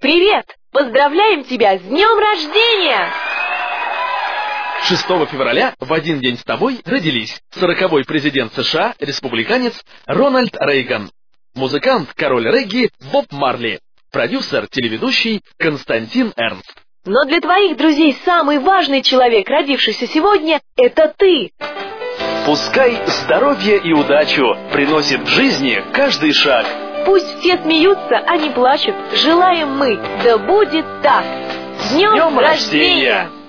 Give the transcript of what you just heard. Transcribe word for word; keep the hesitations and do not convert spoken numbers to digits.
Привет! Поздравляем тебя с днем рождения! шестого февраля в один день с тобой родились сороковой президент США, республиканец Рональд Рейган, музыкант, король регги Боб Марли, продюсер, телеведущий Константин Эрнст. Но для твоих друзей самый важный человек, родившийся сегодня, это ты! Пускай здоровье и удачу приносит в жизни каждый шаг. Пусть все смеются, а не плачут. Желаем мы, да будет так! С днем, С днем рождения! рождения!